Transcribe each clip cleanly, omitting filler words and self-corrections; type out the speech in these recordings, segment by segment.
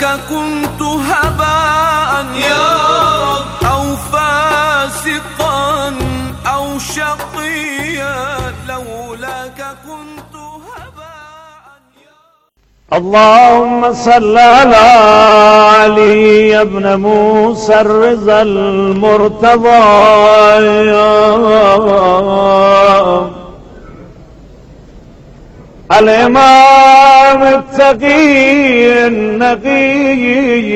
كنت هباء يا رب، أو فاسقا أو شقيا، لولاك كنت هباء يا رب. اللهم صل على علي بن موسى الرضا المرتضى الإمام التقي النقي،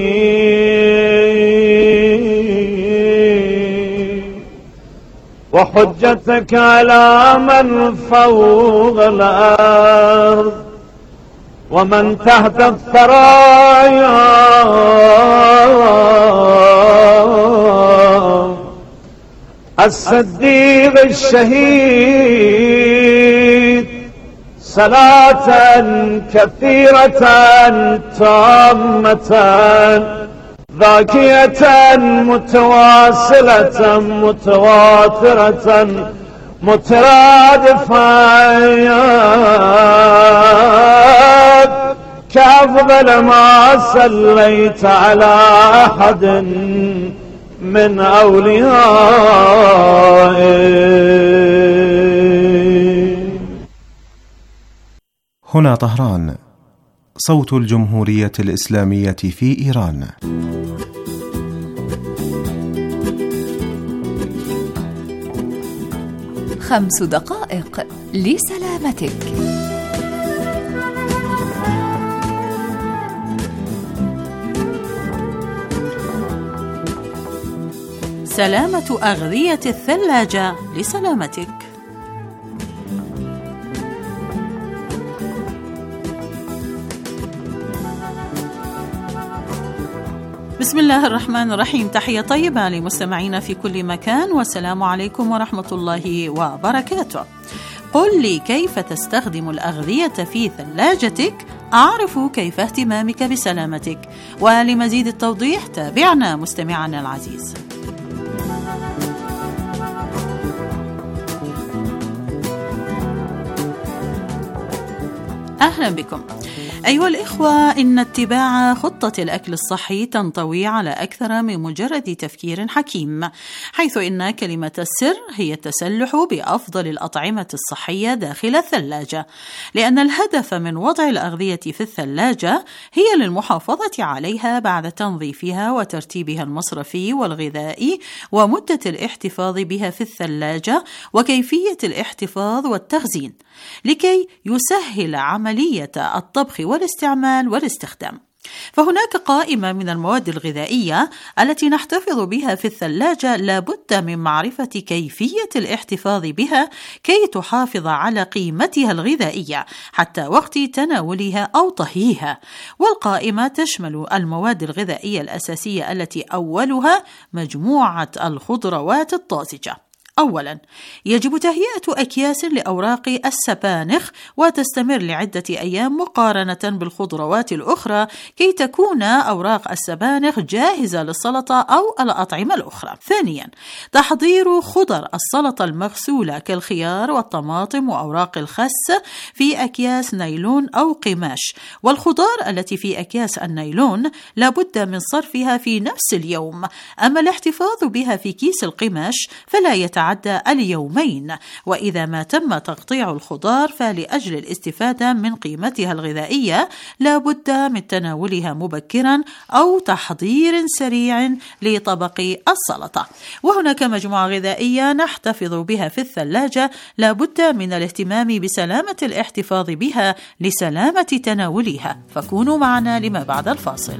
وحجتك على من فوق الأرض ومن تحت الثرايا، الصديق الشهيد، صلاة كثيرة تامة ذاكية متواصلة متواترة مترادفة كأفضل ما صليت على أحد من أوليائه. هنا طهران، صوت الجمهورية الإسلامية في إيران. خمس دقائق لسلامتك. سلامة أغذية الثلاجة لسلامتك. بسم الله الرحمن الرحيم. تحية طيبة لمستمعينا في كل مكان، والسلام عليكم ورحمة الله وبركاته. قل لي كيف تستخدم الأغذية في ثلاجتك، أعرف كيف اهتمامك بسلامتك. ولمزيد التوضيح تابعنا مستمعنا العزيز. أهلا بكم أيها الإخوة. إن اتباع خطة الأكل الصحي تنطوي على أكثر من مجرد تفكير حكيم، حيث إن كلمة السر هي التسلح بأفضل الأطعمة الصحية داخل الثلاجة، لأن الهدف من وضع الأغذية في الثلاجة هي للمحافظة عليها بعد تنظيفها وترتيبها المصرفي والغذائي، ومدة الاحتفاظ بها في الثلاجة، وكيفية الاحتفاظ والتخزين، لكي يسهل عملية الطبخ والاستعمال والاستخدام. فهناك قائمة من المواد الغذائية التي نحتفظ بها في الثلاجة لابد من معرفة كيفية الاحتفاظ بها كي تحافظ على قيمتها الغذائية حتى وقت تناولها أو طهيها. والقائمة تشمل المواد الغذائية الأساسية التي أولها مجموعة الخضروات الطازجة. أولا، يجب تهيئة أكياس لأوراق السبانخ، وتستمر لعدة أيام مقارنة بالخضروات الأخرى كي تكون أوراق السبانخ جاهزة للسلطة أو الأطعمة الأخرى. ثانيا، تحضير خضر السلطة المغسولة كالخيار والطماطم وأوراق الخس في أكياس نايلون أو قماش، والخضار التي في أكياس النايلون لابد من صرفها في نفس اليوم، أما الاحتفاظ بها في كيس القماش فلا يتعدى اليومين. وإذا ما تم تقطيع الخضار فلأجل الاستفادة من قيمتها الغذائية لابد من تناولها مبكرا أو تحضير سريع لطبق السلطة. وهناك مجموعة غذائية نحتفظ بها في الثلاجة لابد من الاهتمام بسلامة الاحتفاظ بها لسلامة تناولها، فكونوا معنا لما بعد الفاصل.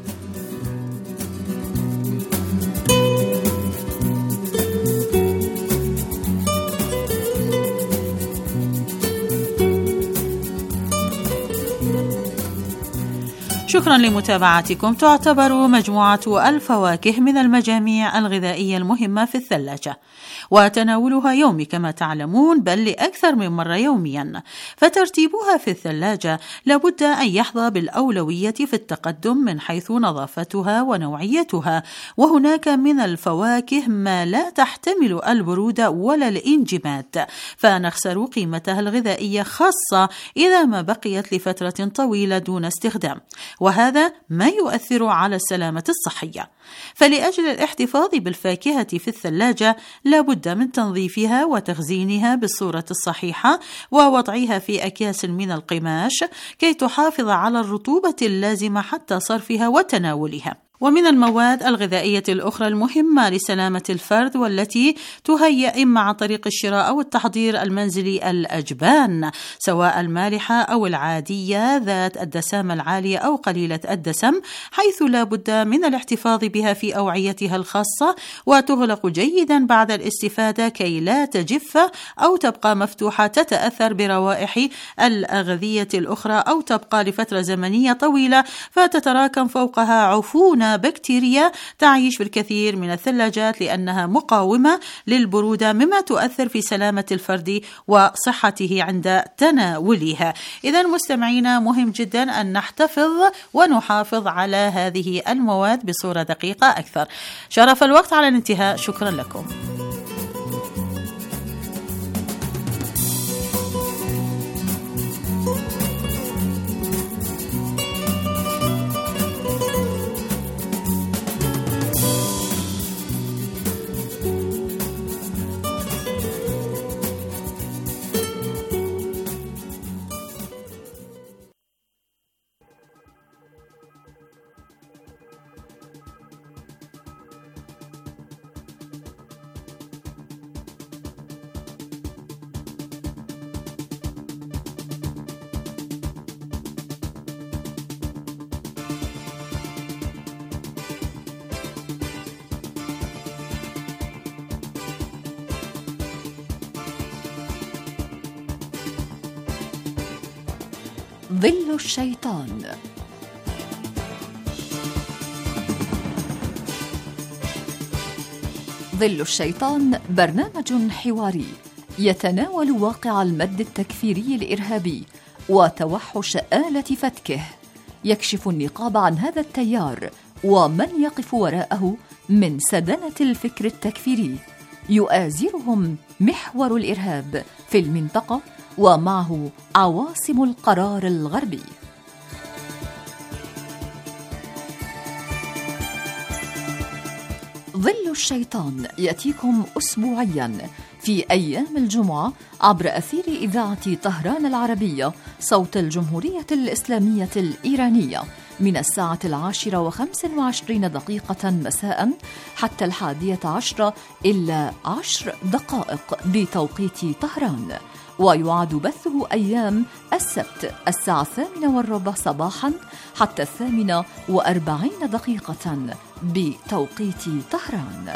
شكرا لمتابعتكم. تعتبر مجموعة الفواكه من المجاميع الغذائية المهمة في الثلاجة، وتناولها يومي كما تعلمون، بل لأكثر من مرة يوميا، فترتيبها في الثلاجة لابد أن يحظى بالأولوية في التقدم من حيث نظافتها ونوعيتها. وهناك من الفواكه ما لا تحتمل البرودة ولا الانجماد، فنخسر قيمتها الغذائية، خاصة إذا ما بقيت لفترة طويلة دون استخدام. وهذا ما يؤثر على السلامة الصحية. فلأجل الاحتفاظ بالفاكهة في الثلاجة لا بد من تنظيفها وتخزينها بالصورة الصحيحة ووضعها في أكياس من القماش كي تحافظ على الرطوبة اللازمة حتى صرفها وتناولها. ومن المواد الغذائية الأخرى المهمة لسلامة الفرد والتي تهيأ إما عن طريق الشراء أو التحضير المنزلي الأجبان، سواء المالحة أو العادية ذات الدسامة العالية أو قليلة الدسم، حيث لا بد من الاحتفاظ بها في أوعيتها الخاصة وتغلق جيدا بعد الاستفادة كي لا تجف أو تبقى مفتوحة تتأثر بروائح الأغذية الأخرى أو تبقى لفترة زمنية طويلة فتتراكم فوقها عفونة بكتيريا تعيش في الكثير من الثلاجات لأنها مقاومة للبرودة، مما تؤثر في سلامة الفرد وصحته عند تناولها. إذن مستمعينا، مهم جدا أن نحتفظ ونحافظ على هذه المواد بصورة دقيقة أكثر. شرف الوقت على الانتهاء، شكرا لكم. ظل الشيطان. ظل الشيطان برنامج حواري يتناول واقع المد التكفيري الإرهابي وتوحش آلة فتكه، يكشف النقاب عن هذا التيار ومن يقف وراءه من سدنة الفكر التكفيري، يؤازرهم محور الإرهاب في المنطقة ومعه عواصم القرار الغربي. ظل الشيطان يأتيكم أسبوعياً في أيام الجمعة عبر أثير إذاعة طهران العربية صوت الجمهورية الإسلامية الإيرانية من 10:25 مساء حتى 11 إلا 10 دقائق بتوقيت طهران، ويعاد بثه أيام السبت 8:15 صباحا حتى 8:40 بتوقيت طهران.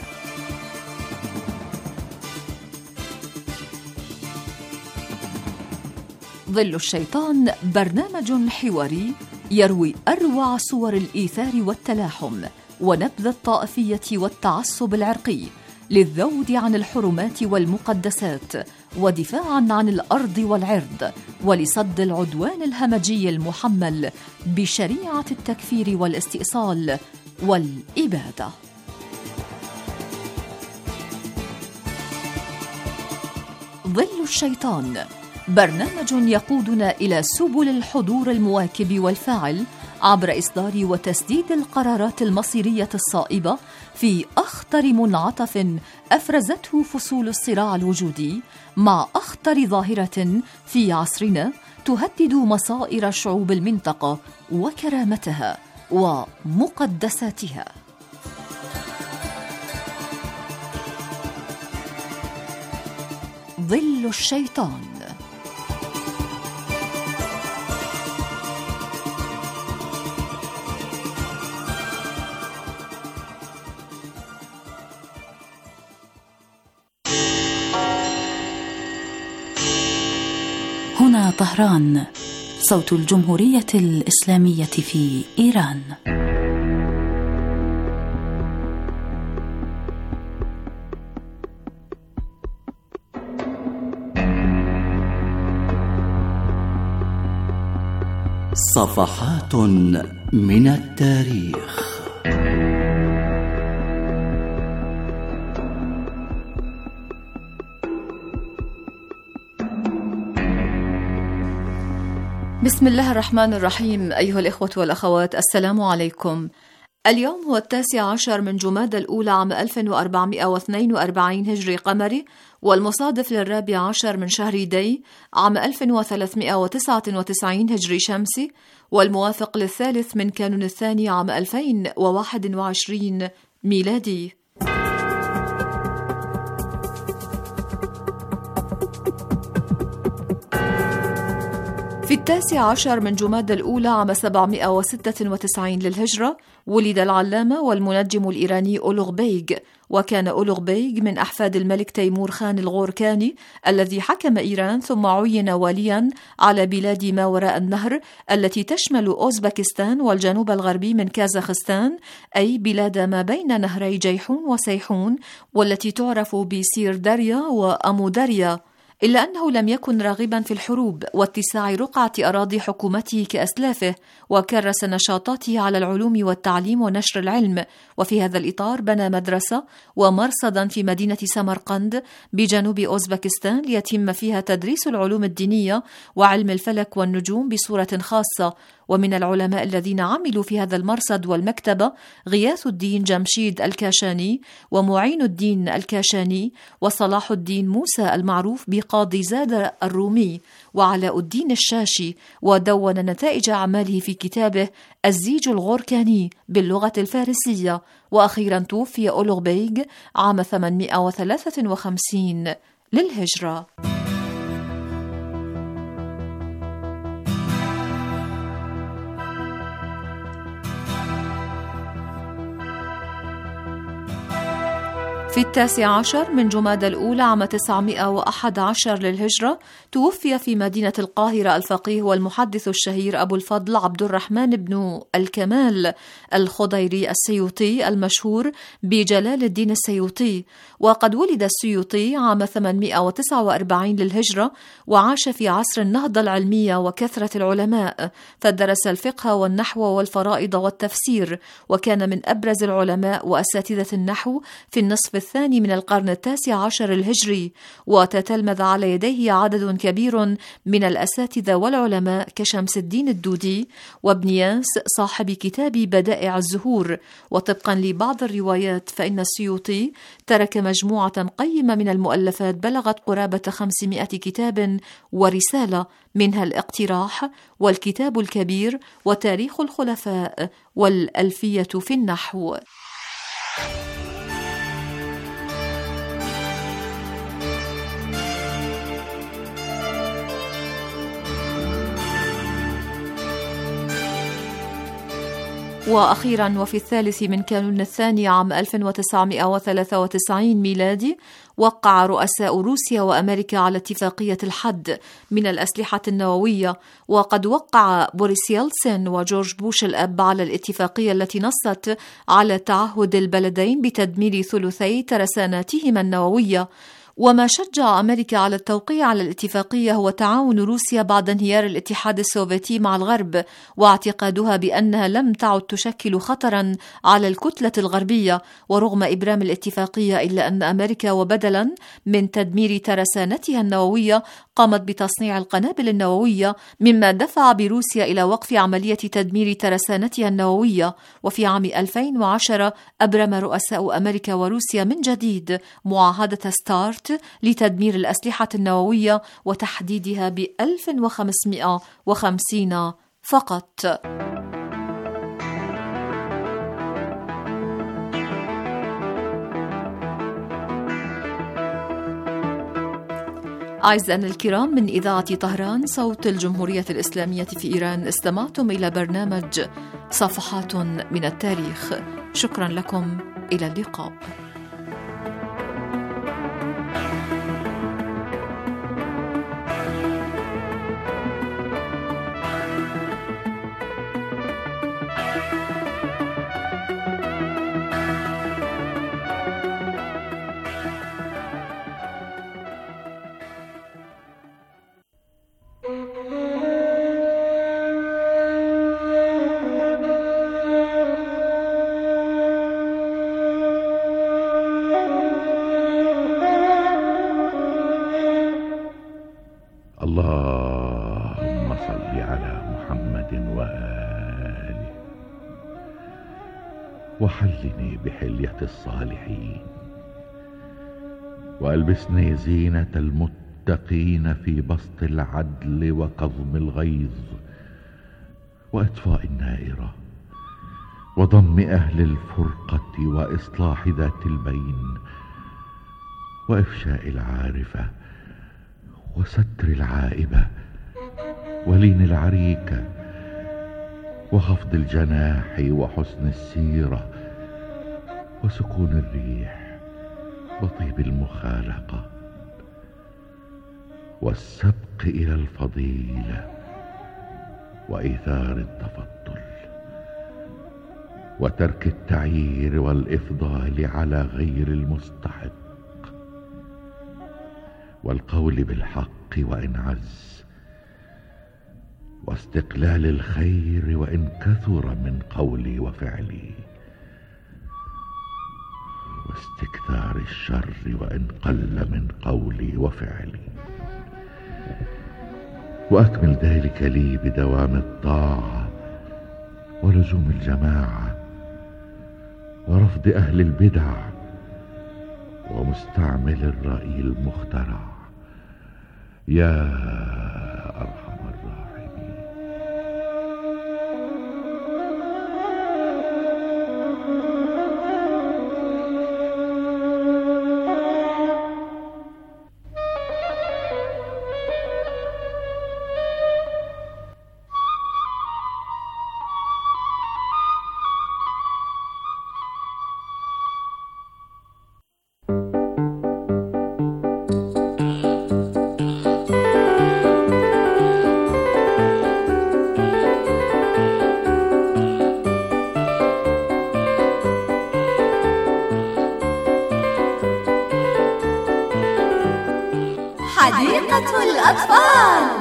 ظل الشيطان برنامج حواري يروي أروع صور الإيثار والتلاحم ونبذ الطائفية والتعصب العرقي للذود عن الحرمات والمقدسات ودفاعا عن الأرض والعرض ولصد العدوان الهمجي المحمل بشريعة التكفير والاستئصال والإبادة. ظل الشيطان برنامج يقودنا إلى سبل الحضور المواكب والفاعل عبر إصدار وتسديد القرارات المصيرية الصائبة في أخطر منعطف أفرزته فصول الصراع الوجودي مع أخطر ظاهرة في عصرنا تهدد مصائر شعوب المنطقة وكرامتها ومقدساتها. ظل الشيطان. هنا طهران، صوت الجمهورية الإسلامية في إيران. صفحات من التاريخ. بسم الله الرحمن الرحيم. أيها الإخوة والأخوات، السلام عليكم. اليوم هو 19 من جمادى الأولى عام 1442 هجري قمري، والمصادف ل14 من شهر دي عام 1399 هجري شمسي، والموافق للثالث من كانون الثاني عام 2021 ميلادي. في 19 من جمادى الأولى عام 796 للهجرة ولد العلامة والمنجم الإيراني أولوغ بيغ، وكان أولوغ بيغ من أحفاد الملك تيمور خان الغوركاني الذي حكم إيران ثم عين واليا على بلاد ما وراء النهر التي تشمل أوزبكستان والجنوب الغربي من كازاخستان، أي بلاد ما بين نهري جيحون وسيحون، والتي تعرف بسيرداريا وأموداريا. إلا أنه لم يكن راغبا في الحروب واتساع رقعة أراضي حكومته كأسلافه، وكرس نشاطاته على العلوم والتعليم ونشر العلم، وفي هذا الإطار بنى مدرسة ومرصدا في مدينة سمرقند بجنوب أوزبكستان ليتم فيها تدريس العلوم الدينية وعلم الفلك والنجوم بصورة خاصة. ومن العلماء الذين عملوا في هذا المرصد والمكتبة غياث الدين جمشيد الكاشاني، ومعين الدين الكاشاني، وصلاح الدين موسى المعروف بقاضي زاد الرومي، وعلاء الدين الشاشي، ودون نتائج أعماله في كتابه الزيج الغوركاني باللغة الفارسية. وأخيرا توفي أولوغ بيغ عام 853 للهجرة. في 19 من جمادى الأولى عام 911 للهجرة توفي في مدينة القاهرة الفقيه والمحدث الشهير أبو الفضل عبد الرحمن بن الكمال الخضيري السيوطي المشهور بجلال الدين السيوطي. وقد ولد السيوطي عام 849 للهجرة، وعاش في عصر النهضة العلمية وكثرة العلماء، فدرس الفقه والنحو والفرائض والتفسير، وكان من أبرز العلماء وأساتذة النحو في النصف الثاني من القرن 19 الهجري، وتتلمذ على يديه عدد كبير من الأساتذة والعلماء كشمس الدين الدودي وابن ياس صاحب كتاب بدائع الزهور. وطبقا لبعض الروايات فإن السيوطي ترك مجموعة قيمة من المؤلفات بلغت قرابة 500 كتاب ورسالة، منها الاقتراح والكتاب الكبير وتاريخ الخلفاء والألفية في النحو. وأخيرا وفي الثالث من كانون الثاني عام 1993 ميلادي وقع رؤساء روسيا وأمريكا على اتفاقية الحد من الأسلحة النووية. وقد وقع بوريس يلتسن وجورج بوش الأب على الاتفاقية التي نصت على تعهد البلدين بتدمير ثلثي ترساناتهما النووية. وما شجع أمريكا على التوقيع على الاتفاقية هو تعاون روسيا بعد انهيار الاتحاد السوفيتي مع الغرب، واعتقادها بأنها لم تعد تشكل خطرا على الكتلة الغربية. ورغم إبرام الاتفاقية إلا أن أمريكا وبدلا من تدمير ترسانتها النووية قامت بتصنيع القنابل النووية، مما دفع بروسيا إلى وقف عملية تدمير ترسانتها النووية. وفي عام 2010 أبرم رؤساء أمريكا وروسيا من جديد معاهدة ستارت لتدمير الأسلحة النووية وتحديدها ب1550 فقط. أعزائنا الكرام، من إذاعة طهران صوت الجمهورية الإسلامية في إيران، استمعتم إلى برنامج صفحات من التاريخ. شكرا لكم، إلى اللقاء. وحلني بحلية الصالحين، وألبسني زينة المتقين في بسط العدل وكظم الغيظ وإطفاء النائرة وضم أهل الفرقة وإصلاح ذات البين وإفشاء العارفة وستر العائبة ولين العريكة وخفض الجناح وحسن السيرة وسكون الريح وطيب المخالقة والسبق إلى الفضيلة وإيثار التفضل وترك التعيير والإفضال على غير المستحق والقول بالحق وإن عز واستقلال الخير وإن كثر من قولي وفعلي واستكثار الشر وإن قل من قولي وفعلي، وأكمل ذلك لي بدوام الطاعة ولزوم الجماعة ورفض أهل البدع ومستعمل الرأي المخترع يا أرحم الراحمين. حديقة الأطفال.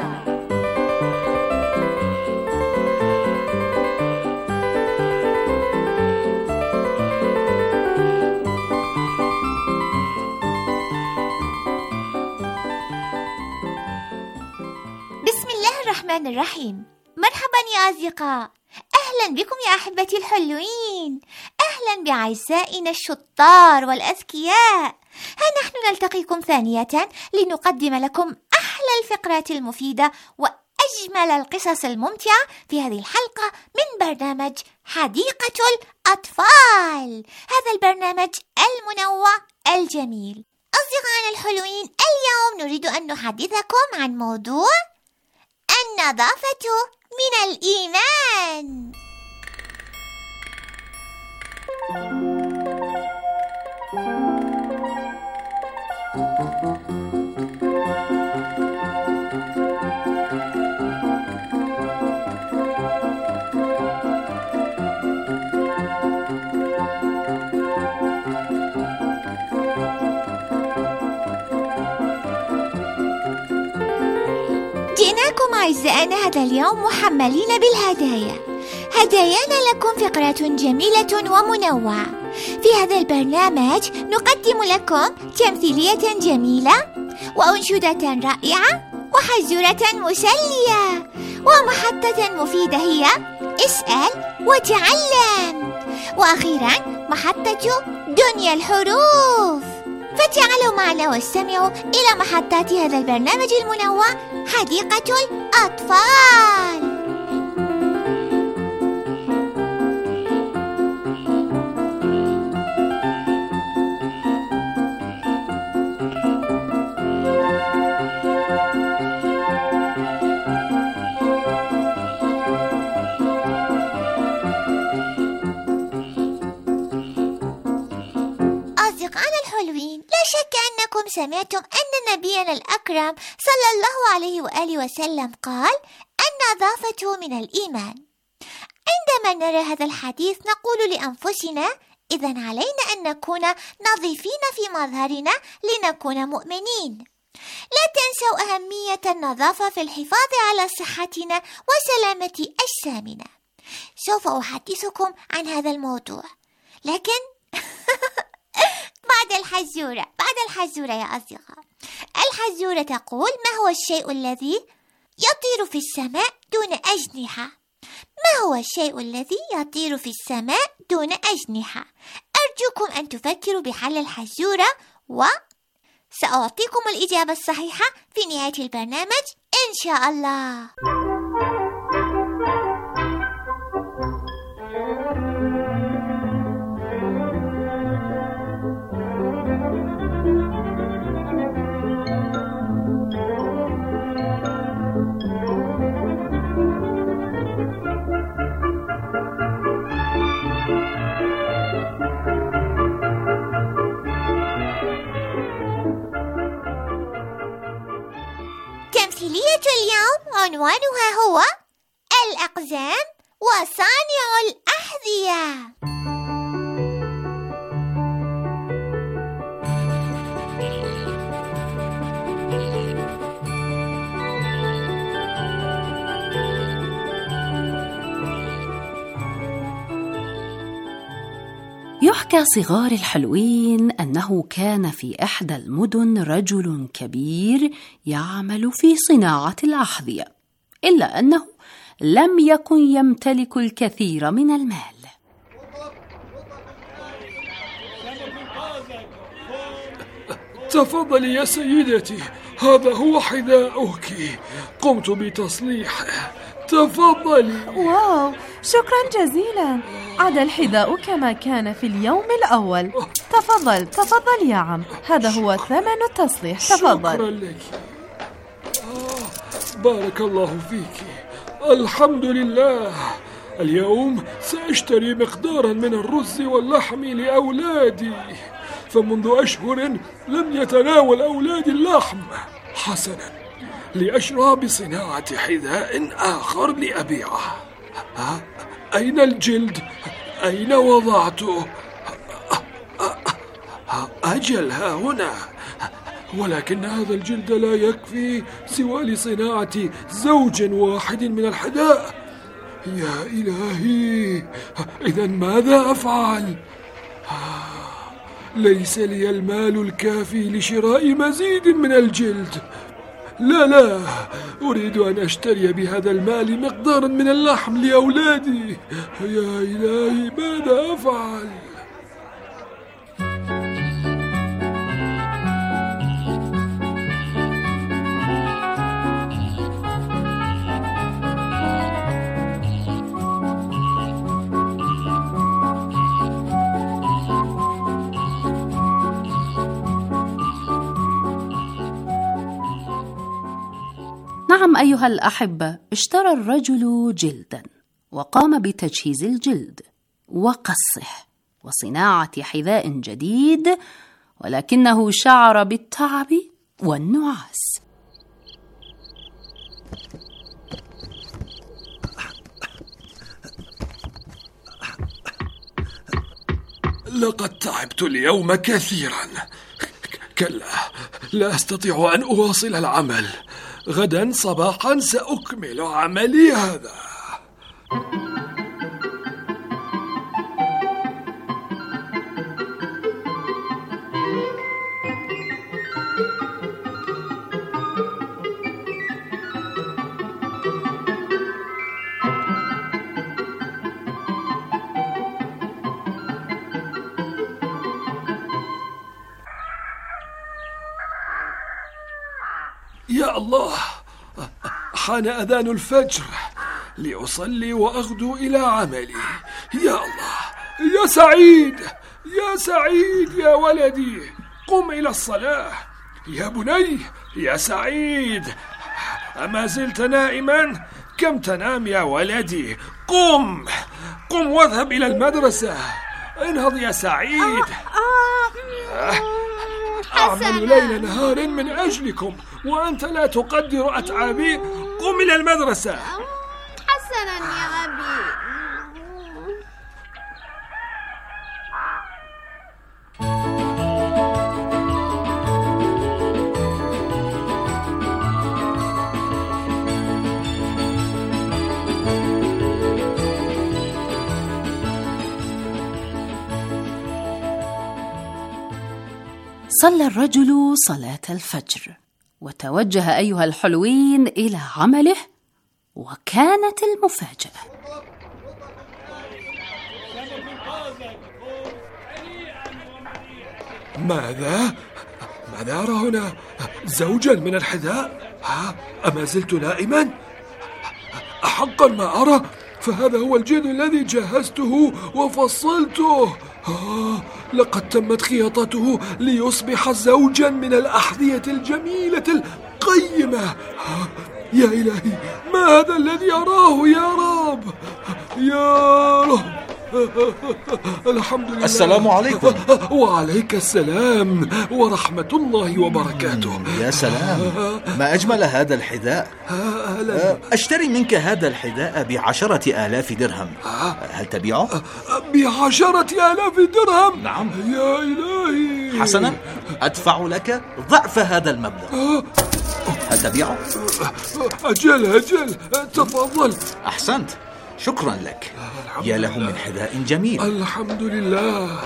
بسم الله الرحمن الرحيم. مرحبا يا أصدقاء، أهلا بكم يا أحبتي الحلوين، أهلا بعزائنا الشطار والأذكياء. ها نحن نلتقيكم ثانية لنقدم لكم أحلى الفقرات المفيدة وأجمل القصص الممتعة في هذه الحلقة من برنامج حديقة الأطفال، هذا البرنامج المنوع الجميل. أصدقائنا الحلوين، اليوم نريد أن نحدثكم عن موضوع النظافة من الإيمان. جئناكم أعزائنا هذا اليوم محملين بالهدايا. هدايانا لكم فقرات جميلة ومنوعة. في هذا البرنامج نقدم لكم تمثيلية جميلة وأنشودة رائعة وحزورة مسلية ومحطة مفيدة هي اسأل وتعلم، وأخيرا محطة دنيا الحروف. فتعالوا معنا واستمعوا إلى محطات هذا البرنامج المنوع حديقة الأطفال. لا شك أنكم سمعتم أن نبينا الأكرم صلى الله عليه وآله وسلم قال: النظافة من الإيمان. عندما نرى هذا الحديث نقول لأنفسنا: إذن علينا أن نكون نظيفين في مظهرنا لنكون مؤمنين. لا تنسوا أهمية النظافة في الحفاظ على صحتنا وسلامة أجسامنا. سوف أحدثكم عن هذا الموضوع، لكن بعد الحزورة يا أصدقاء. الحزورة تقول: ما هو الشيء الذي يطير في السماء دون أجنحة؟ ما هو الشيء الذي يطير في السماء دون أجنحة؟ أرجوكم أن تفكروا بحل الحزورة وسأعطيكم الإجابة الصحيحة في نهاية البرنامج إن شاء الله. تمثيلية اليوم عنوانها هو الأقزام وصانع الأحذية. يحكى صغار الحلوين أنه كان في إحدى المدن رجل كبير يعمل في صناعة الأحذية، إلا أنه لم يكن يمتلك الكثير من المال. تفضلي يا سيدتي، هذا هو حذاؤك، قمت بتصليحه، تفضلي. واو، شكرا جزيلا، عاد الحذاء كما كان في اليوم الأول. تفضل يا عم، هذا هو ثمن التصليح، تفضل. شكرا لك. بارك الله فيك. الحمد لله. اليوم سأشتري مقدارا من الرز واللحم لأولادي، فمنذ أشهر لم يتناول أولادي اللحم. حسنا، لأشرع بصناعة حذاء آخر لأبيعه. أين الجلد؟ أين وضعته؟ أجل، ها هنا. ولكن هذا الجلد لا يكفي سوى لصناعة زوج واحد من الحذاء. يا إلهي، إذن ماذا أفعل؟ ليس لي المال الكافي لشراء مزيد من الجلد. لا، أريد أن أشتري بهذا المال مقدارا من اللحم لأولادي. يا إلهي، ماذا أفعل؟ نعم أيها الأحبة، اشترى الرجل جلدا وقام بتجهيز الجلد وقصه وصناعة حذاء جديد، ولكنه شعر بالتعب والنعاس. لقد تعبت اليوم كثيرا. كلا، لا أستطيع أن أواصل العمل. غدا صباحا سأكمل عملي هذا. يا الله، حان أذان الفجر لأصلي وأغدو إلى عملي. يا الله، يا سعيد، يا سعيد، يا ولدي، قم إلى الصلاة. يا بني، يا سعيد، أما زلت نائما؟ كم تنام يا ولدي؟ قم واذهب إلى المدرسة. انهض يا سعيد. أعمل ليل نهار من أجلكم وأنت لا تقدر أتعابي. قم إلى المدرسة. حسنا يا أبي. صلى الرجل صلاة الفجر وتوجه أيها الحلوين إلى عمله، وكانت المفاجأة. ماذا أرى هنا؟ زوجا من الحذاء؟ أما زلت نائما؟ أحقا ما أرى؟ فهذا هو الجلد الذي جهزته وفصلته. لقد تمت خياطته ليصبح زوجا من الأحذية الجميلة القيمة. يا إلهي، ما هذا الذي أراه يا رب؟ يا رب، الحمد لله. السلام عليكم. وعليك السلام ورحمة الله وبركاته. يا سلام، ما أجمل هذا الحذاء. أشتري منك هذا الحذاء ب10,000 درهم. هل تبيعه؟ ب10,000 درهم؟ نعم. يا إلهي. حسنا، أدفع لك ضعف هذا المبلغ. هل تبيعه؟ أجل، تفضل. أحسنت، شكرا لك. يا له من حذاء جميل. الحمد لله.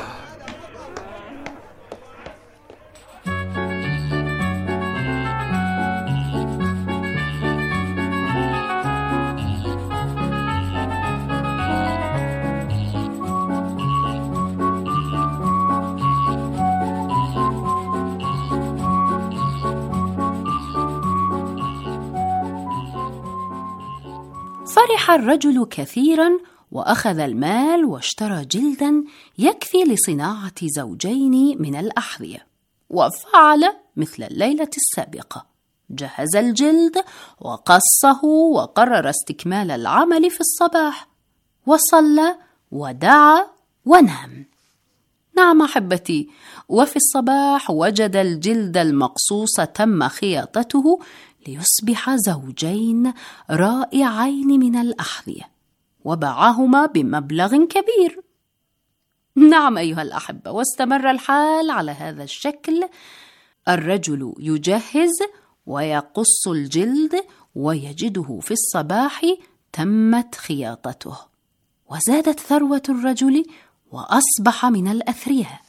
فرح الرجل كثيرا وأخذ المال واشترى جلدا يكفي لصناعة زوجين من الأحذية، وفعل مثل الليلة السابقة. جهز الجلد وقصه وقرر استكمال العمل في الصباح، وصلى ودعا ونام. نعم أحبتي، وفي الصباح وجد الجلد المقصوص تم خياطته ليصبح زوجين رائعين من الأحذية، وباعهما بمبلغ كبير. نعم أيها الأحبة، واستمر الحال على هذا الشكل. الرجل يجهز ويقص الجلد ويجده في الصباح تمت خياطته، وزادت ثروة الرجل وأصبح من الأثرياء.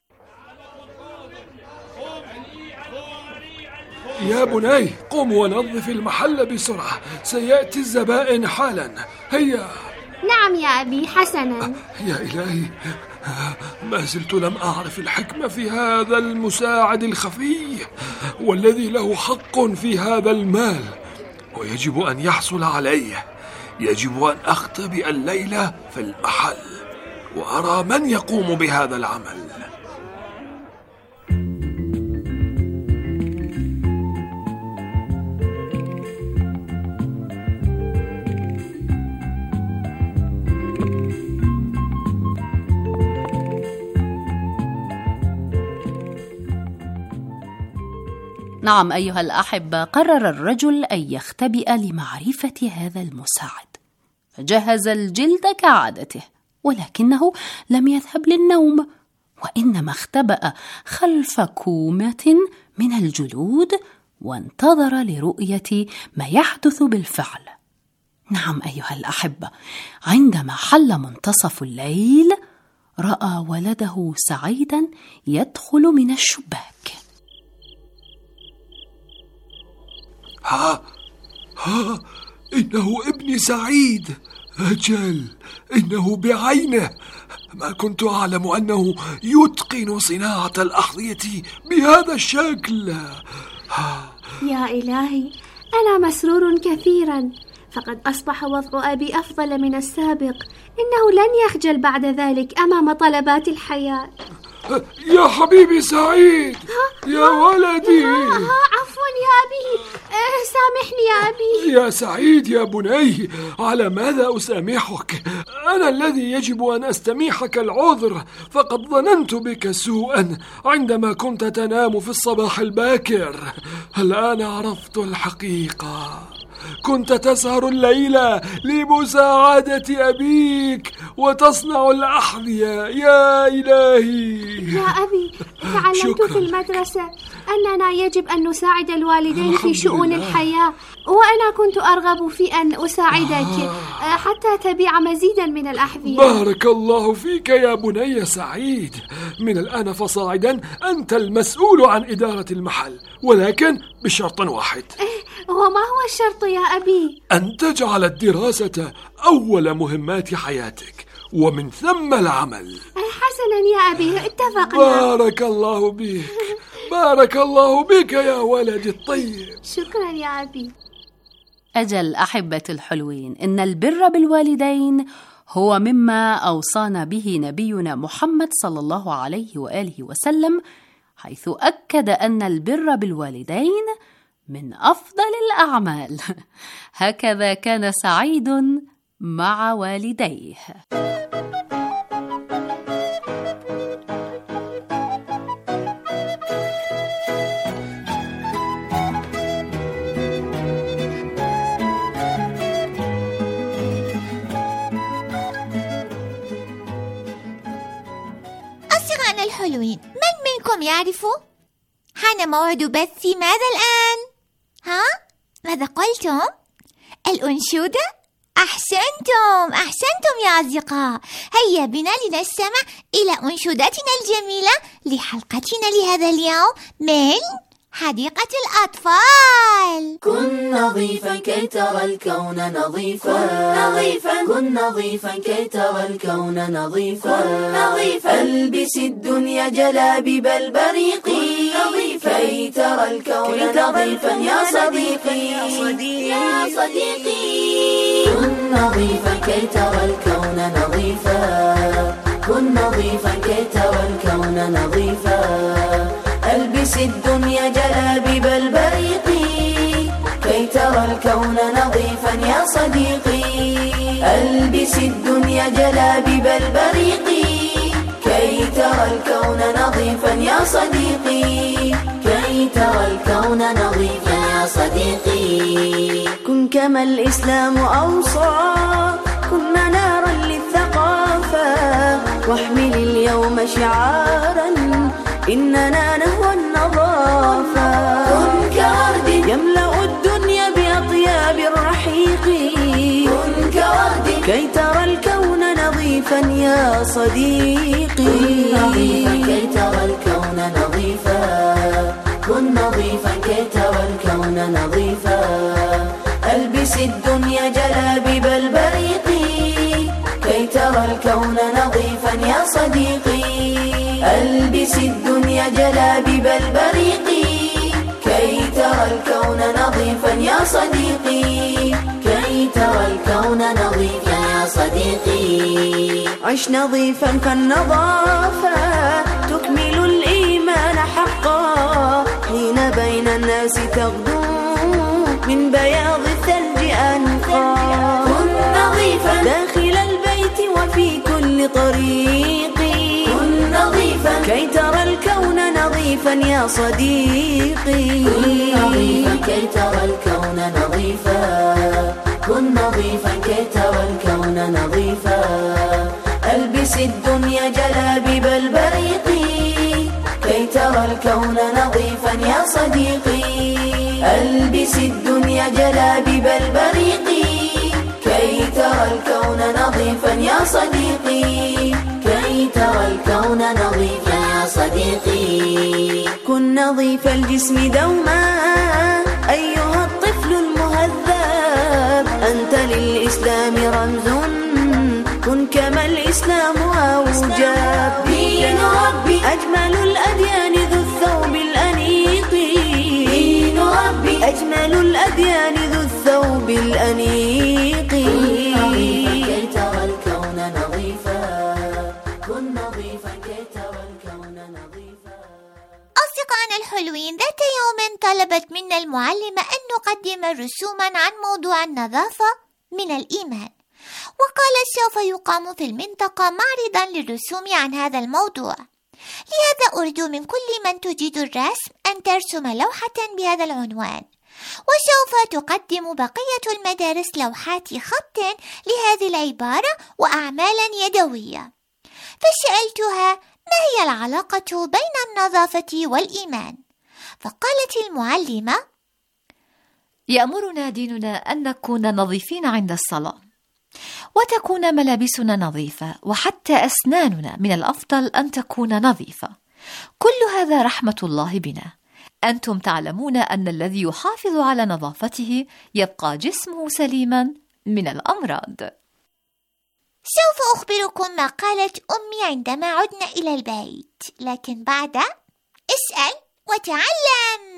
يا بني، قم ونظف المحل بسرعة، سيأتي الزبائن حالا. هيا. نعم يا أبي، حسنا. يا إلهي، ما زلت لم أعرف الحكمة في هذا المساعد الخفي، والذي له حق في هذا المال ويجب أن يحصل عليه. يجب أن أختبئ الليلة في المحل وأرى من يقوم بهذا العمل. نعم أيها الأحبة، قرر الرجل أن يختبئ لمعرفة هذا المساعد، فجهز الجلد كعادته، ولكنه لم يذهب للنوم، وإنما اختبأ خلف كومة من الجلود وانتظر لرؤية ما يحدث بالفعل. نعم أيها الأحبة، عندما حل منتصف الليل رأى ولده سعيدا يدخل من الشباك. إنه ابني سعيد. أجل، إنه بعينه. ما كنت أعلم أنه يتقن صناعة الأحذية بهذا الشكل. يا إلهي، أنا مسرور كثيرا، فقد أصبح وضع أبي أفضل من السابق. إنه لن يخجل بعد ذلك أمام طلبات الحياة. يا حبيبي سعيد، يا ولدي. عفوا يا أبي، سامحني يا أبي. يا سعيد يا بني، على ماذا أسامحك؟ أنا الذي يجب أن أستميحك العذر، فقد ظننت بك سوءا عندما كنت تنام في الصباح الباكر. الآن عرفت الحقيقة. كنت تسهر الليلة لمساعدة أبيك وتصنع الأحذية. يا إلهي. يا أبي، تعلمت في المدرسة أننا يجب أن نساعد الوالدين في شؤون الحياة، وأنا كنت أرغب في أن أساعدك حتى تبيع مزيدا من الأحذية. بارك الله فيك يا بني سعيد. من الآن فصاعدا أنت المسؤول عن إدارة المحل، ولكن بشرط واحد. وما هو الشرط يا أبي؟ أن تجعل الدراسة أول مهمات حياتك، ومن ثم العمل. حسنا يا أبي، اتفقنا. بارك الله بك، بارك الله بك يا ولدي الطيب. شكرا يا أبي. أجل أحبة الحلوين، إن البر بالوالدين هو مما أوصانا به نبينا محمد صلى الله عليه وآله وسلم، حيث أكد أن البر بالوالدين من أفضل الأعمال. هكذا كان سعيد مع والديه. أصدقائنا الحلوين، من منكم يعرفوا؟ حان موعد بث ماذا الآن؟ ها؟ ماذا قلتم؟ الأنشودة؟ أحسنتم يا أصدقاء. هيا بنا لنستمع إلى أنشودتنا الجميلة لحلقتنا لهذا اليوم من حديقة الأطفال. كن نظيفا كي ترى الكون نظيفا، كن نظيفا كي ترى الكون نظيفا، البس الدنيا جلابيب البريق، كي ترى الكون نظيفا يا صديقي، يا صديقي. كن نظيفا كي ترى الكون نظيفا، كن نظيفا كي ترى الكون نظيفا، البس الدنيا جلابيب البريق، كي ترى الكون نظيفا يا صديقي، البس الدنيا جلابيب البريق، كي ترى الكون نظيفا يا صديقي، كي ترى الكون نظيفا يا صديقي. كن كما الإسلام أوصى، كن نارا للثقافة، واحمل اليوم شعارا إننا نهوى النظافة. كن كورد يملأ الدنيا بأطياب الرحيق، كن كورد كي ترى الكون نظيفا يا صديقي. كن نظيفا كي ترى الكون نظيفا، كن نظيفا كي ترى الكون نظيفا، البس الدنيا جلابيب البريق، كي ترى الكون نظيفا يا صديقي، البس الدنيا جلابيب البريق، كي ترى الكون نظيفا يا صديقي، كي ترى الكون نظيفا يا صديقي. عش نظيفا فالنظافة تكمل الإيمان حقا، حين بين الناس تغدو من بياض الثلج أنقى. كن نظيفا داخل البيت وفي كل طريق، كن نظيفا كي ترى الكون نظيفا يا صديقي. كن نظيفا كي ترى الكون نظيفا، كن نظيفا كي ترى الكون نظيفا، البس الدنيا جلابيب البريق، كي ترى الكون نظيفا يا صديقي، البس الدنيا جلابيب البريق، كي ترى الكون نظيفا يا صديقي، كي ترى الكون نظيفا يا صديقي. كن نظيف الجسم دوما أيها الطفل المهذب، أنت للإسلام رمز، كن كما الإسلام أوجب. دين ربي أجمل الأديان ذو الثوب الأنيق، دين ربي أجمل الأديان ذو الثوب الأنيق. كن نظيفا كي ترى الكون نظيفا، كن نظيفا كي ترى الكون نظيفا. أصدقائنا الحلوين، ذات يوم طلبت منا المعلمة أن نقدم رسوما عن موضوع النظافة من الإيمان، وقالت سوف يقام في المنطقة معرضا للرسوم عن هذا الموضوع. لهذا أرجو من كل من تجيد الرسم أن ترسم لوحة بهذا العنوان، وسوف تقدم بقية المدارس لوحات خط لهذه العبارة وأعمالا يدوية. فسألتها ما هي العلاقة بين النظافة والإيمان. فقالت المعلمة: يأمرنا ديننا أن نكون نظيفين عند الصلاة، وتكون ملابسنا نظيفة، وحتى أسناننا من الأفضل أن تكون نظيفة. كل هذا رحمة الله بنا. أنتم تعلمون أن الذي يحافظ على نظافته يبقى جسمه سليما من الأمراض. سوف أخبركم ما قالت أمي عندما عدنا إلى البيت، لكن بعد اسأل وتعلم.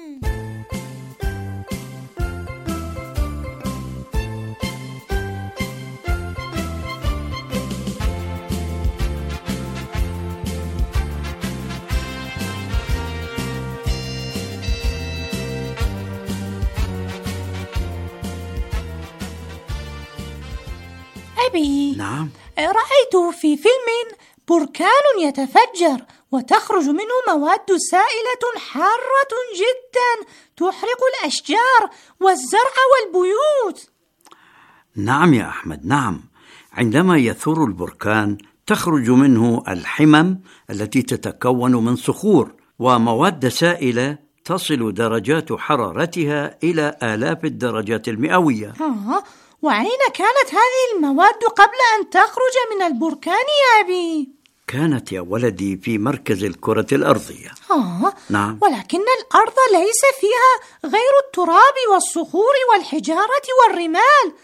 أبي، نعم؟ رأيت في فيلم بركان يتفجر وتخرج منه مواد سائلة حارة جدا تحرق الأشجار والزرع والبيوت. نعم يا أحمد، نعم. عندما يثور البركان تخرج منه الحمم التي تتكون من صخور ومواد سائلة تصل درجات حرارتها إلى آلاف الدرجات المئوية. وأين كانت هذه المواد قبل أن تخرج من البركان يا أبي؟ كانت يا ولدي في مركز الكرة الأرضية. نعم. ولكن الأرض ليس فيها غير التراب والصخور والحجارة والرمال.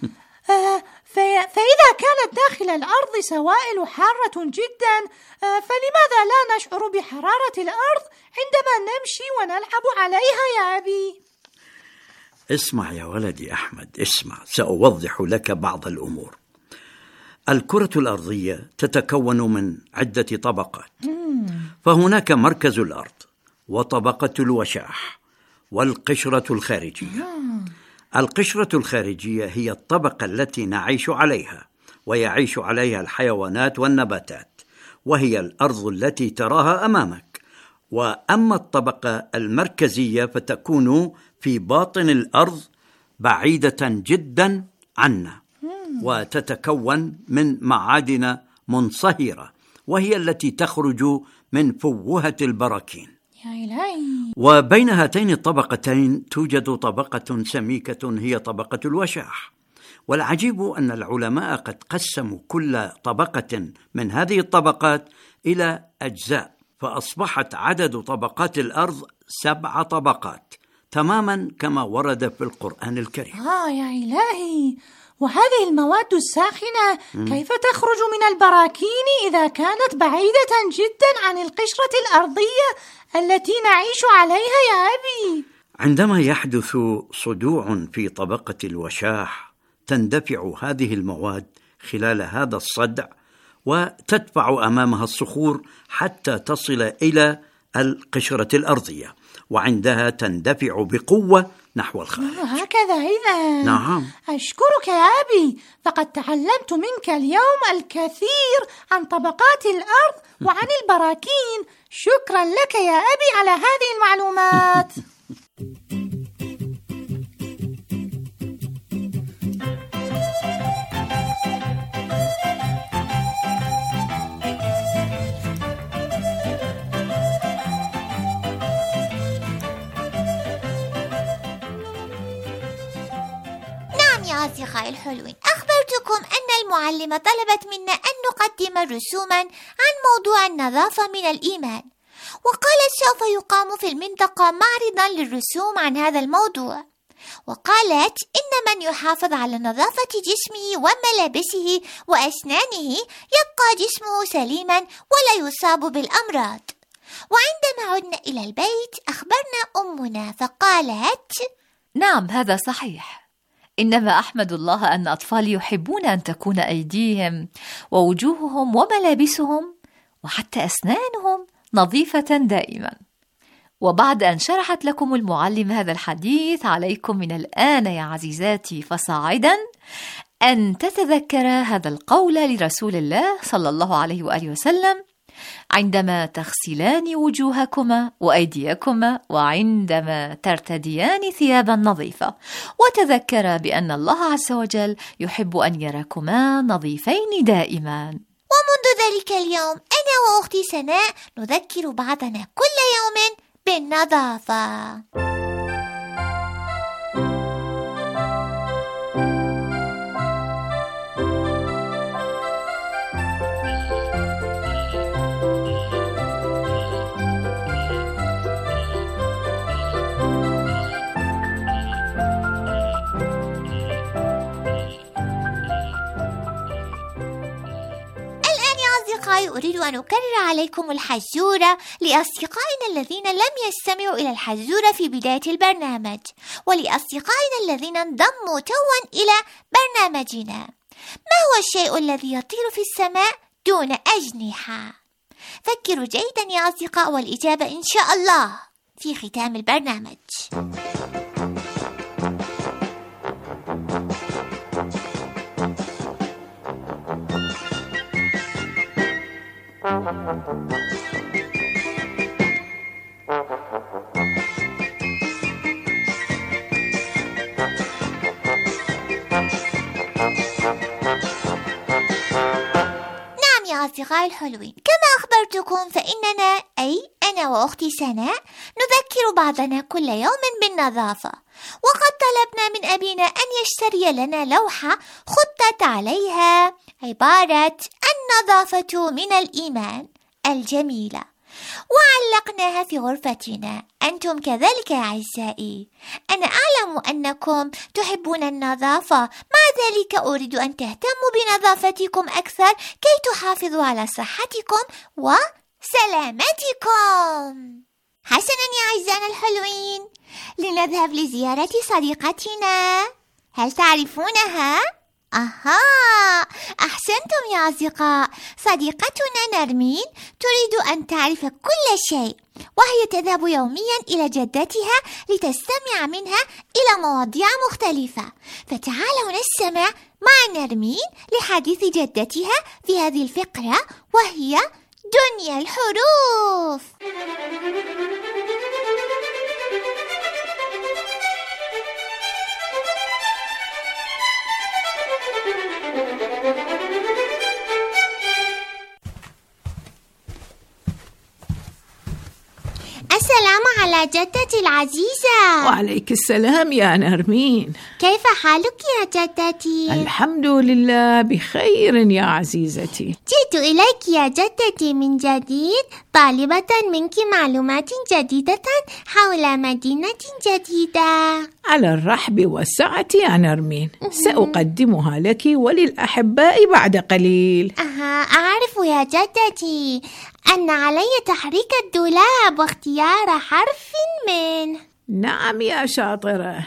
فإذا كانت داخل الأرض سوائل حارة جدا، فلماذا لا نشعر بحرارة الأرض عندما نمشي ونلعب عليها يا أبي؟ اسمع يا ولدي أحمد، اسمع، سأوضح لك بعض الأمور. الكرة الأرضية تتكون من عدة طبقات، فهناك مركز الأرض وطبقة الوشاح والقشرة الخارجية. القشرة الخارجية هي الطبقة التي نعيش عليها ويعيش عليها الحيوانات والنباتات، وهي الأرض التي تراها أمامك. وأما الطبقة المركزية فتكون في باطن الأرض بعيدة جدا عنا، وتتكون من معادن منصهرة، وهي التي تخرج من فوهة البراكين. يا إلهي. وبين هاتين الطبقتين توجد طبقة سميكة هي طبقة الوشاح. والعجيب أن العلماء قد قسموا كل طبقة من هذه الطبقات إلى أجزاء، فأصبحت عدد طبقات الأرض 7 طبقات تماما كما ورد في القرآن الكريم. يا إلهي. وهذه المواد الساخنة كيف تخرج من البراكين إذا كانت بعيدة جدا عن القشرة الأرضية التي نعيش عليها يا أبي؟ عندما يحدث صدوع في طبقة الوشاح تندفع هذه المواد خلال هذا الصدع وتدفع أمامها الصخور حتى تصل إلى القشرة الأرضية، وعندها تندفع بقوة نحو الخارج. هكذا إذا. نعم. أشكرك يا أبي، فقد تعلمت منك اليوم الكثير عن طبقات الأرض وعن البراكين. شكرا لك يا أبي على هذه المعلومات. أصدقائي الحلوين، أخبرتكم أن المعلمة طلبت منا أن نقدم رسوما عن موضوع النظافة من الإيمان، وقالت سوف يقام في المنطقة معرضا للرسوم عن هذا الموضوع. وقالت إن من يحافظ على نظافة جسمه وملابسه وأسنانه يبقى جسمه سليما ولا يصاب بالأمراض. وعندما عدنا إلى البيت أخبرنا أمنا فقالت: نعم، هذا صحيح. إنما أحمد الله أن أطفالي يحبون أن تكون أيديهم ووجوههم وملابسهم وحتى أسنانهم نظيفة دائما. وبعد أن شرحت لكم المعلم هذا الحديث، عليكم من الآن يا عزيزاتي فصاعدا أن تتذكر هذا القول لرسول الله صلى الله عليه وآله وسلم: عندما تغسلان وجوهكما وأيديكما وعندما ترتديان ثيابا نظيفة، وتذكر بأن الله عز وجل يحب أن يراكما نظيفين دائما. ومنذ ذلك اليوم أنا وأختي سناء نذكر بعضنا كل يوم بالنظافة. أريد أن أكرر عليكم الحزورة لأصدقائنا الذين لم يستمعوا إلى الحزورة في بداية البرنامج، ولأصدقائنا الذين انضموا توا إلى برنامجنا. ما هو الشيء الذي يطير في السماء دون أجنحة؟ فكروا جيدا يا أصدقاء، والإجابة إن شاء الله في ختام البرنامج. أصدقائي الحلوين، كما أخبرتكم فإننا أي أنا وأختي سناء نذكر بعضنا كل يوم بالنظافة، وقد طلبنا من أبينا أن يشتري لنا لوحة خطت عليها عبارة النظافة من الإيمان الجميلة، وعلقناها في غرفتنا. أنتم كذلك يا أعزائي. أنا أعلم أنكم تحبون النظافة، مع ذلك أريد أن تهتموا بنظافتكم أكثر كي تحافظوا على صحتكم وسلامتكم. حسنا يا أعزائنا الحلوين، لنذهب لزيارة صديقتنا. هل تعرفونها؟ أحسنتم يا أصدقاء، صديقتنا نرمين تريد أن تعرف كل شيء، وهي تذهب يوميا إلى جدتها لتستمع منها إلى مواضيع مختلفة. فتعالوا نستمع مع نرمين لحديث جدتها في هذه الفقرة، وهي دنيا الحروف. السلام على جدتي العزيزة. وعليك السلام يا نرمين. كيف حالك يا جدتي؟ الحمد لله بخير يا عزيزتي. جئت إليك يا جدتي من جديد طالبة منك معلومات جديدة حول مدينة جديدة. على الرحب والسعة يا نرمين، سأقدمها لك وللأحباء بعد قليل. أعرف يا جدتي أن علي تحريك الدولاب واختيار حرف منه. نعم يا شاطرة.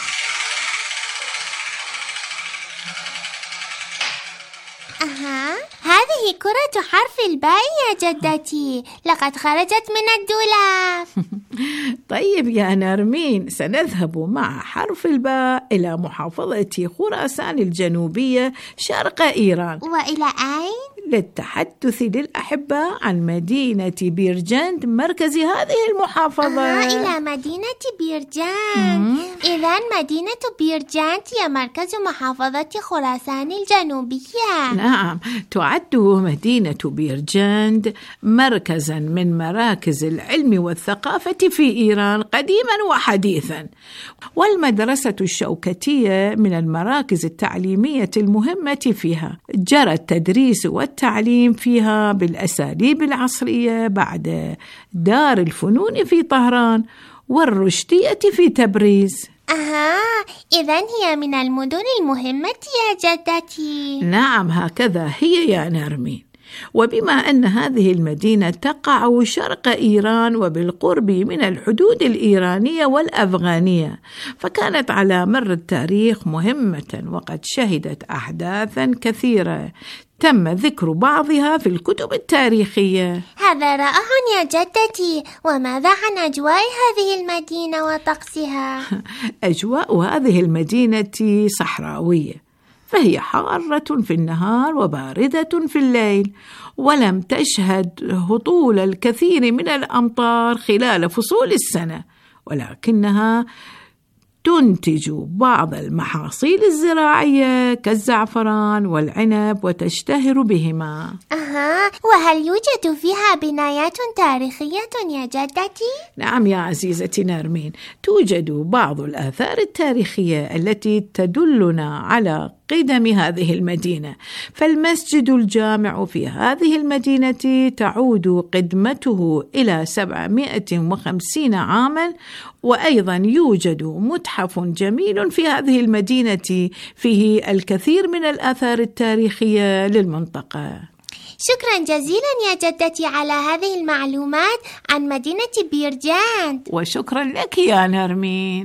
هذه كرة حرف الباء يا جدتي، لقد خرجت من الدولاب. طيب يا نرمين، سنذهب مع حرف الباء إلى محافظة خراسان الجنوبية شرق إيران. وإلى أين؟ للتحدث للأحباء عن مدينة بيرجند مركز هذه المحافظة. إلى مدينة بيرجند. إذن مدينة بيرجند هي مركز محافظة خراسان الجنوبية. نعم، تعد مدينة بيرجند مركزا من مراكز العلم والثقافة في إيران قديما وحديثا، والمدرسة الشوكتية من المراكز التعليمية المهمة فيها. جرى التدريس والتعليم فيها بالأساليب العصرية بعد دار الفنون في طهران والرشدية في تبريز. إذن هي من المدن المهمة يا جدتي. نعم، هكذا هي يا نرمين. وبما أن هذه المدينة تقع شرق إيران وبالقرب من الحدود الإيرانية والأفغانية، فكانت على مر التاريخ مهمة، وقد شهدت أحداثا كثيرة تم ذكر بعضها في الكتب التاريخية. هذا رائع يا جدتي. وماذا عن أجواء هذه المدينة وطقسها؟ أجواء هذه المدينة صحراوية، فهي حارة في النهار وباردة في الليل، ولم تشهد هطول الكثير من الأمطار خلال فصول السنة، ولكنها تنتج بعض المحاصيل الزراعية كالزعفران والعنب وتشتهر بهما. وهل يوجد فيها بنايات تاريخية يا جدتي؟ نعم يا عزيزتي نارمين، توجد بعض الآثار التاريخية التي تدلنا على قدم هذه المدينة، فالمسجد الجامع في هذه المدينة تعود قدمته إلى 750 عاما، وأيضا يوجد متحف جميل في هذه المدينة فيه الكثير من الآثار التاريخية للمنطقة. شكرا جزيلا يا جدتي على هذه المعلومات عن مدينة بيرجاند. وشكرا لك يا نارمين.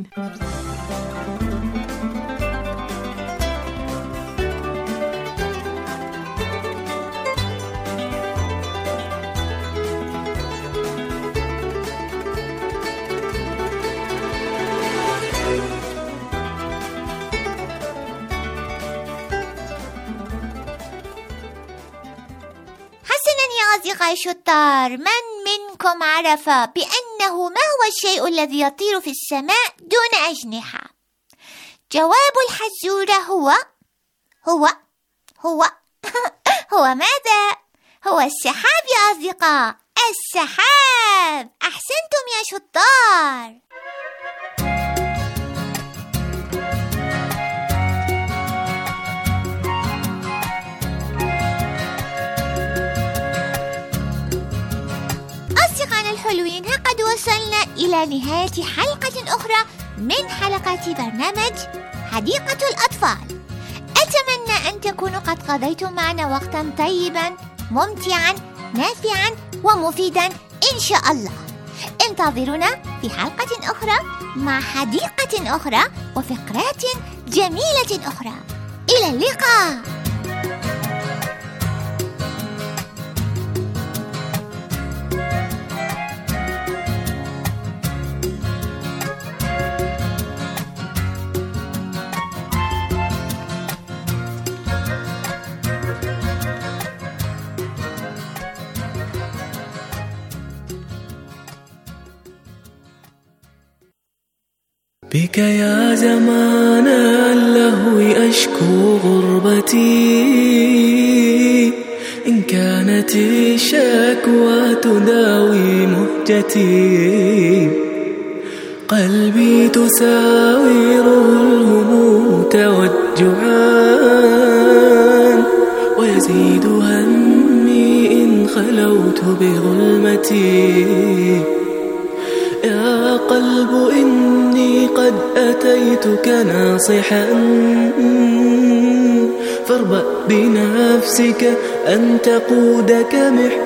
أصدقائي الشطار، من منكم عرف بأنه ما هو الشيء الذي يطير في السماء دون أجنحة؟ جواب الحزورة هو ماذا؟ هو السحاب يا أصدقاء، السحاب. أحسنتم يا شطار. أصدقائنا الحلوين، قد وصلنا إلى نهاية حلقة أخرى من حلقات برنامج حديقة الأطفال. أتمنى أن تكونوا قد قضيتم معنا وقتا طيبا ممتعا نافعا ومفيدا إن شاء الله. انتظرونا في حلقة أخرى مع حديقة أخرى وفقرات جميلة أخرى. إلى اللقاء. بك يا زمان اللهو أشكو غربتي، إن كانت الشكوى تداوي مهجتي، قلبي تساوره الهموم توجعان، ويزيد همي إن خلوت بظلمتي. يا قلب إني قد أتيتك ناصحا، فاربأ بنفسك أن تقودك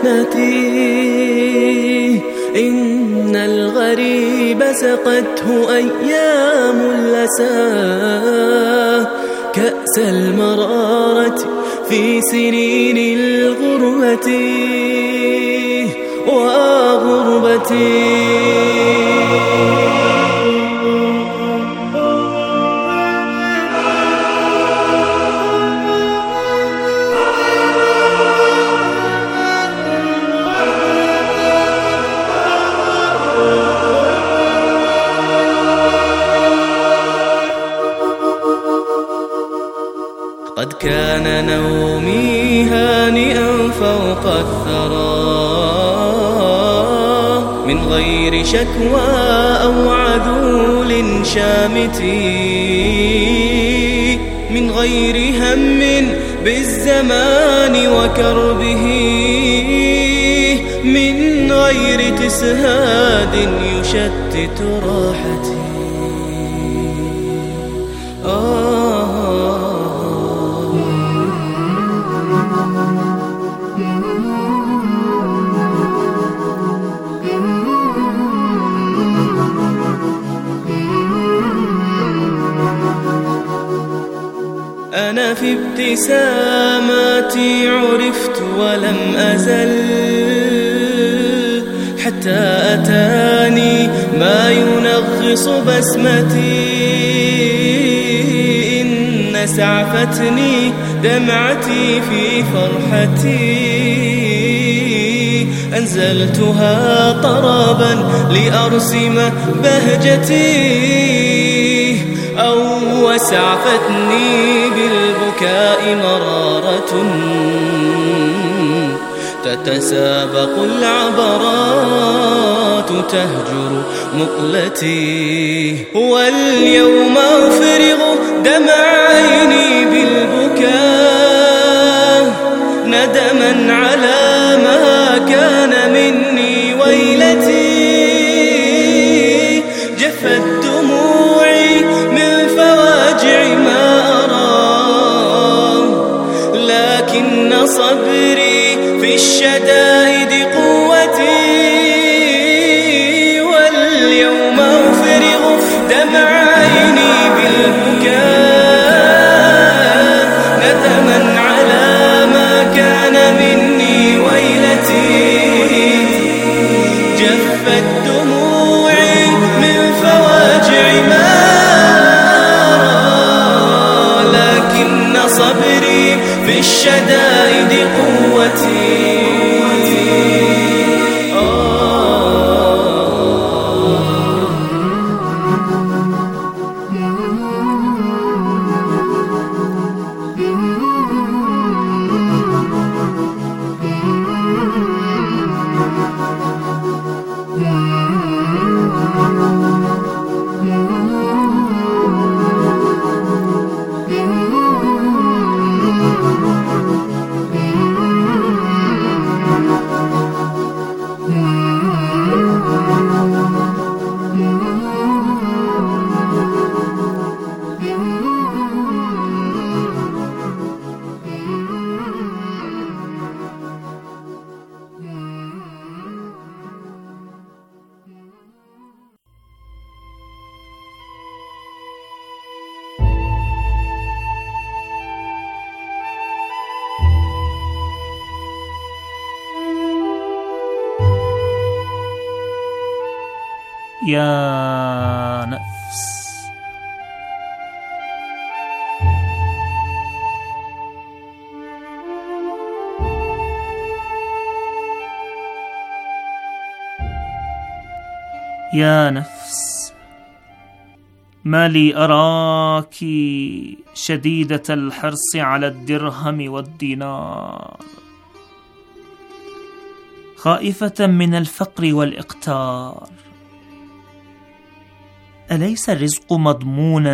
محنتي. إن الغريب سقته أيام الأسى، كأس المرارة في سنين الغربة وغربتي. قد كان نومي هانئا فوق الثرى، من غير شكوى أو عذول شامت، من غير هم بالزمان وكربه، من غير تسهاد يشتت راحتي. أنا في ابتساماتي عرفت ولم أزل، حتى أتاني ما ينغص بسمتي. إن سعفتني دمعتي في فرحتي، أنزلتها طربا لأرسم بهجتي. أو وسعفتني بالبكاء مرارة تتسابق العبرات تهجر مقلتي، واليوم أفرغ دمع عيني بالبكاء ندما على ما كان مني ويلتي. جفت دموعي من فواجع ما أرى، لكن صبري في الشدائد قوتي، واليوم أفرغ دمع عيني بالبكاء ندما على ما كان مني ويلتي. جفت دموعي من فواجع ما أرى، لكن صبري في الشدائد قوتي. يا نفس، يا نفس، ما لي أراك شديدة الحرص على الدرهم والدينار، خائفة من الفقر والإقتار. أليس الرزق مضمونا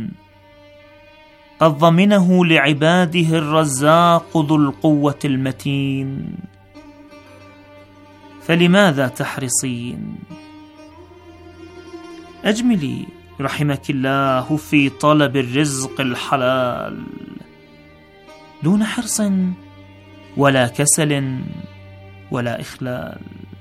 قد ضمنه لعباده الرزاق ذو القوة المتين؟ فلماذا تحرصين؟ أجملي رحمك الله في طلب الرزق الحلال دون حرص ولا كسل ولا إخلال.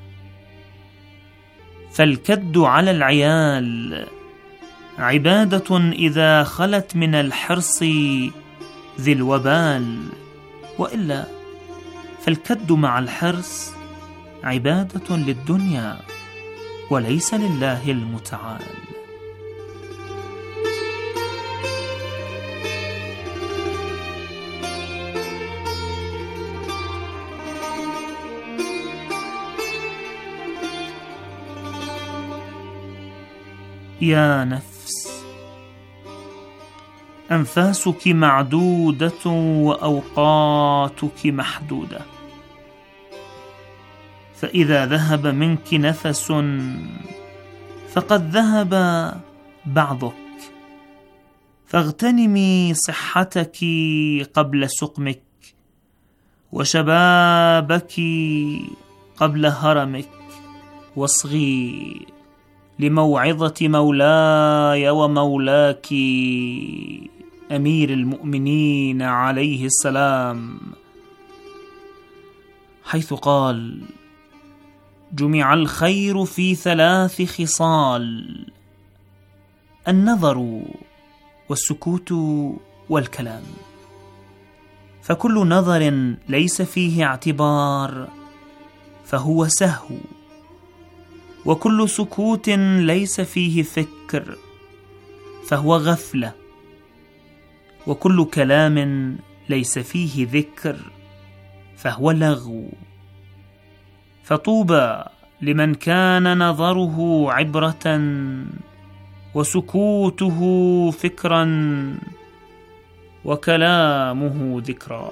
فالكد على العيال عبادة إذا خلت من الحرص ذي الوبال، وإلا فالكد مع الحرص عبادة للدنيا وليس لله المتعال. يا نفس، أنفاسك معدودة وأوقاتك محدودة، فإذا ذهب منك نفس فقد ذهب بعضك، فاغتنمي صحتك قبل سقمك، وشبابك قبل هرمك، واصغي لموعظة مولاي ومولاك أمير المؤمنين عليه السلام، حيث قال: جمع الخير في 3 خصال: النظر والسكوت والكلام. فكل نظر ليس فيه اعتبار فهو سهو، وكل سكوت ليس فيه فكر فهو غفلة، وكل كلام ليس فيه ذكر فهو لغو. فطوبى لمن كان نظره عبرة وسكوته فكرا وكلامه ذكرى.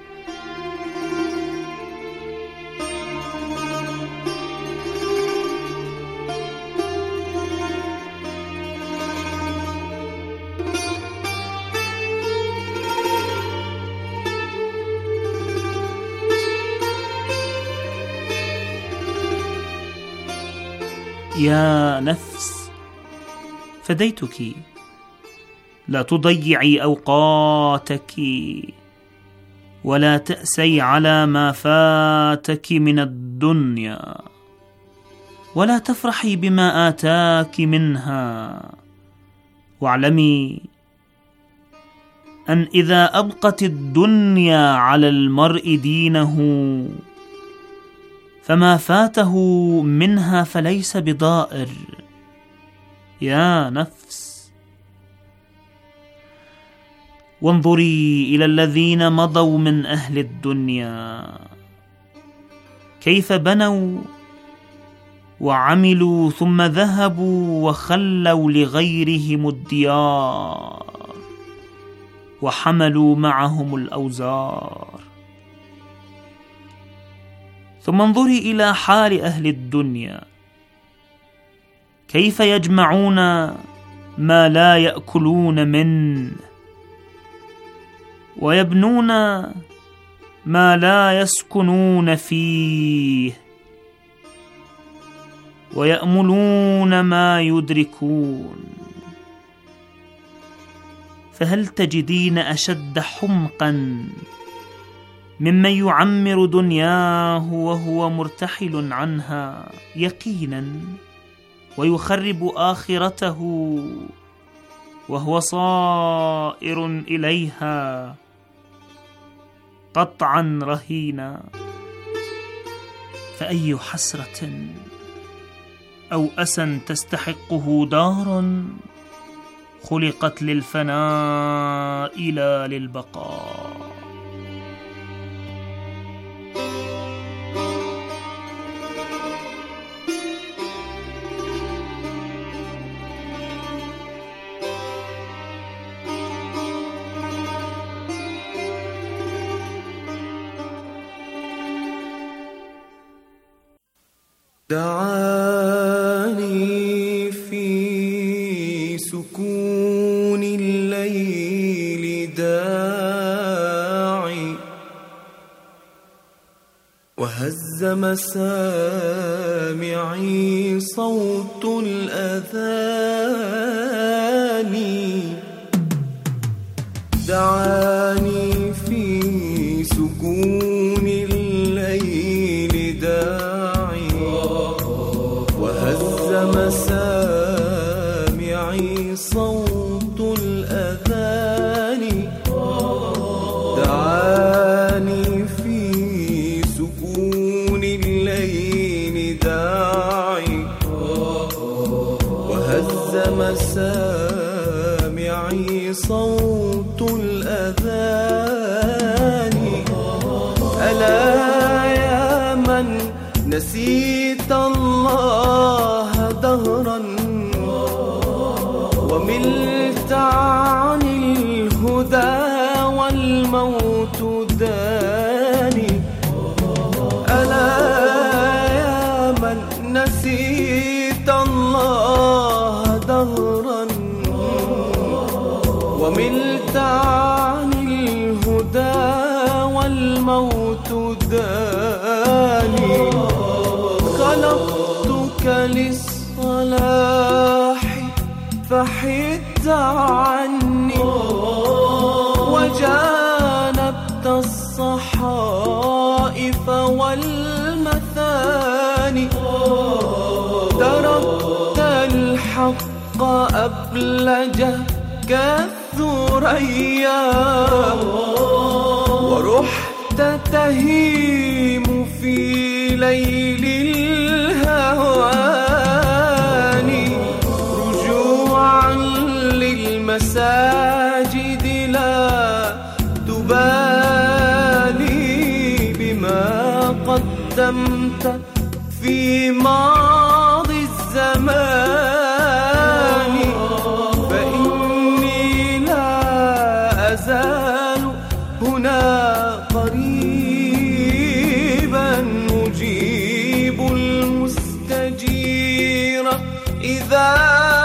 يا نفس فديتك، لا تضيعي أوقاتك ولا تأسي على ما فاتك من الدنيا، ولا تفرحي بما آتاك منها، واعلمي أن إذا أبقت الدنيا على المرء دينه فما فاته منها فليس بضائر. يا نفس وانظري إلى الذين مضوا من أهل الدنيا كيف بنوا وعملوا ثم ذهبوا وخلوا لغيرهم الديار وحملوا معهم الأوزار. ثم انظري إلى حال أهل الدنيا كيف يجمعون ما لا يأكلون منه، ويبنون ما لا يسكنون فيه، ويأملون ما يدركون. فهل تجدين أشد حمقا ممن يعمر دنياه وهو مرتحل عنها يقينا، ويخرب آخرته وهو صائر إليها قطعا رهينا؟ فأي حسرة أو أسى تستحقه دار خلقت للفناء لا للبقاء. دعاني في سكون الليل داعي، وهز مسامعي صوت الأذان. دعاني في سكون الليل داعي، وهز مسامعي صوت الأذان. دعاني في سكون الليل داعي، وهز مسامعي صوت الأذان. ألا يا من نسيت الله دهرا، وملت عن الهدى والموت داني. ألا يا من نسيت الله دهرا، وملت عن الهدى والموت داني. خلقتك للصلاح فحدت عني، وجانبت الصحائف والمثاني. تركت الحق أبلج كالثريا، ورحت تهيم في ليل الهوان. رجوعا للمساجد لا تبالي بما قدمت في ماضي الزمان. إذا